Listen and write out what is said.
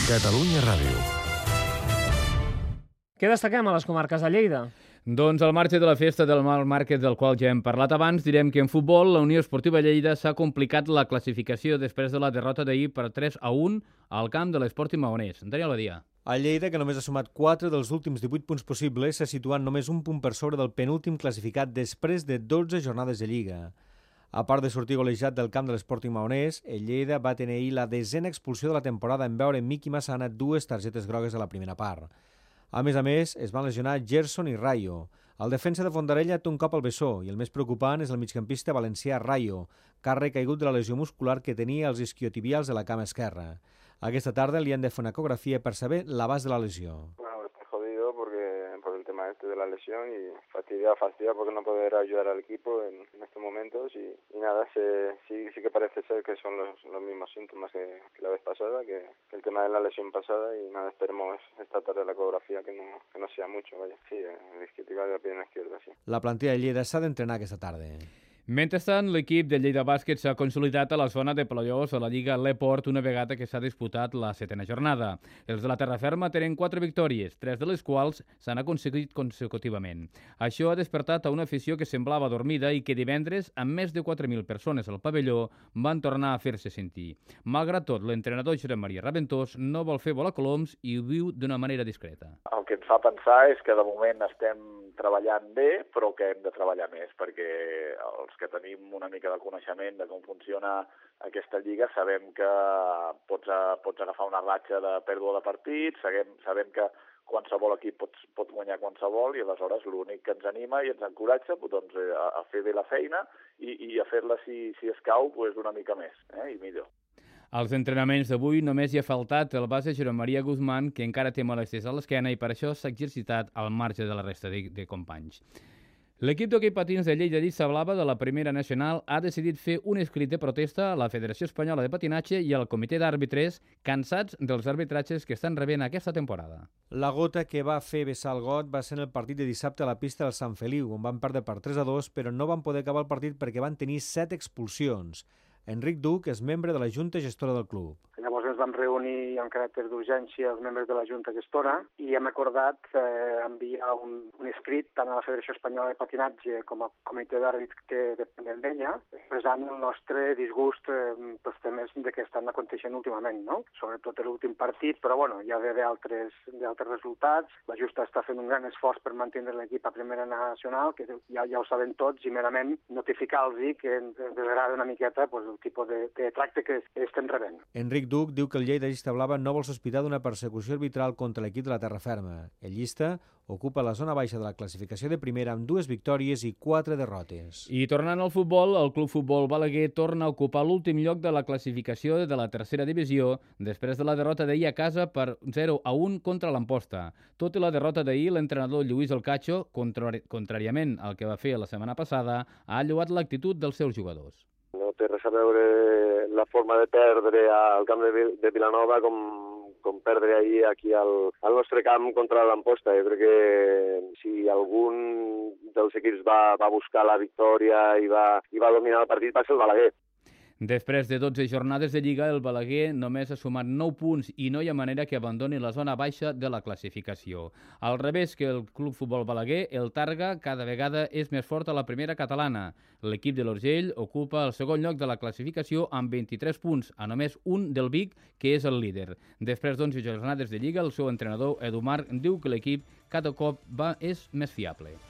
Catalunya Ràdio. Què destaquem a les comarques de Lleida? Doncs al marge de la festa del Mal Màrquez, del qual ja hem parlat abans, direm que en futbol la Unió Esportiva Lleida s'ha complicat la classificació després de la derrota d'ahir per 3-1 al camp de l'Sporting Maonès. Daniel Badia. El Lleida, que només ha sumat 4 dels últims 18 punts possibles, s'ha situat només un punt per sobre del penúltim classificat després de 12 jornades de Lliga. A part de sortir golejat del camp de l'Sporting Maonès, el Lleida va tenir ahir la 10a expulsió de la temporada en veure Miqui Massana 2 targetes grogues a la primera part. A més, es van lesionar Gerson i Rayo. El defensa de Fondarella té un cop al bessó i el més preocupant és el migcampista valencià Rayo, que ha recaigut de la lesió muscular que tenia als isquiotibials de la cama esquerra. Aquesta tarda li han de fer una ecografia per saber l'abast de la lesió. Está jodido por el tema de la lesión y fastidia porque no poder ayudar al equipo en estos momentos y nada, sí que parece ser que son los mismos síntomas que la vez pasada, que el tema de la lesión pasada y nada, esperemos esta tarde la ecografía que no sea mucho, vaya. Sí, el isquiotibial de la pierna izquierda, sí. La plantilla de Lleida s'ha d'entrenar aquesta tarda. Mentrestant, l'equip de Lleida Bàsquet s'ha consolidat a la zona de play-offs a la Lliga L'Eport una vegada que s'ha disputat la 7a jornada. Els de la Terraferma tenen 4 victòries, 3 de les quals s'han aconseguit consecutivament. Això ha despertat a una afició que semblava dormida i que divendres, amb més de 4.000 persones al pavelló, van tornar a fer-se sentir. Malgrat tot, l'entrenador Josep Maria Raventós no vol fer volar coloms i ho viu d'una manera discreta. El que ens fa pensar és que de moment estem treballant bé, però que hem de treballar més, perquè els que tenim una mica de coneixement de com funciona aquesta lliga sabem que pots agafar una ratxa de pèrdua de partits, sabem que qualsevol equip pot guanyar qualsevol i aleshores l'únic que ens anima i ens encoratja doncs, a fer bé la feina i a fer-la, si escau, pues, una mica més i millor. Als entrenaments d'avui només hi ha faltat el base Josep Maria Guzmán, que encara té molèsties a l'esquena i per això s'ha exercitat al marge de la resta de companys. L'equip d'hoquei patins de Lleida Lliça Blava de la Primera Nacional ha decidit fer un escrit de protesta a la Federació Espanyola de Patinatge i al comitè d'àrbitres, cansats dels arbitratges que estan rebent aquesta temporada. La gota que va fer vessar el got va ser en el partit de dissabte a la pista del Sant Feliu, on van perdre per 3-2, però no van poder acabar el partit perquè van tenir 7 expulsions. Enric Duc és membre de la Junta Gestora del club. Llavors ens vam reunir en caràcter d'urgència els membres de la Junta Gestora i hem acordat enviar un escrit tant a la Federació Espanyola de Patinatge com al comitè d'àrbits que depenen d'ella, expressant el nostre disgust pels temes que estan aconteixent últimament, no? Sobretot l'últim partit, però bueno, hi ha d'haver altres resultats. La Justa està fent un gran esforç per mantenir l'equip a Primera Nacional, que ja ho saben tots, i merament notificar-los que ens agrada una miqueta el tipus de tracte que estem rebent. Enric Duc diu que el Lleida Llista Blava no vol sospitar d'una persecució arbitral contra l'equip de la Terraferma. El Llista ocupa la zona baixa de la classificació de primera amb 2 victòries i 4 derrotes. I tornant al futbol, el Club Futbol Balaguer torna a ocupar l'últim lloc de la classificació de la tercera divisió després de la derrota d'ahir a casa per 0-1 contra l'Amposta. Tot i la derrota d'ahir, l'entrenador Lluís El Cacho, contràriament al que va fer la setmana passada, ha lloat l'actitud dels seus jugadors. No té res a veure la forma de perdre al camp de Vilanova com perdre ahir aquí al nostre camp contra l'Amposta. Jo crec que si algun dels equips va buscar la victòria i va dominar el partit va ser el Balaguer. Després de 12 jornades de Lliga, el Balaguer només ha sumat 9 punts i no hi ha manera que abandoni la zona baixa de la classificació. Al revés que el Club Futbol Balaguer, el Targa cada vegada és més fort a la primera catalana. L'equip de l'Urgell ocupa el segon lloc de la classificació amb 23 punts, a només un del Vic, que és el líder. Després d'11 jornades de Lliga, el seu entrenador, Edu Marc, diu que l'equip cada cop és més fiable.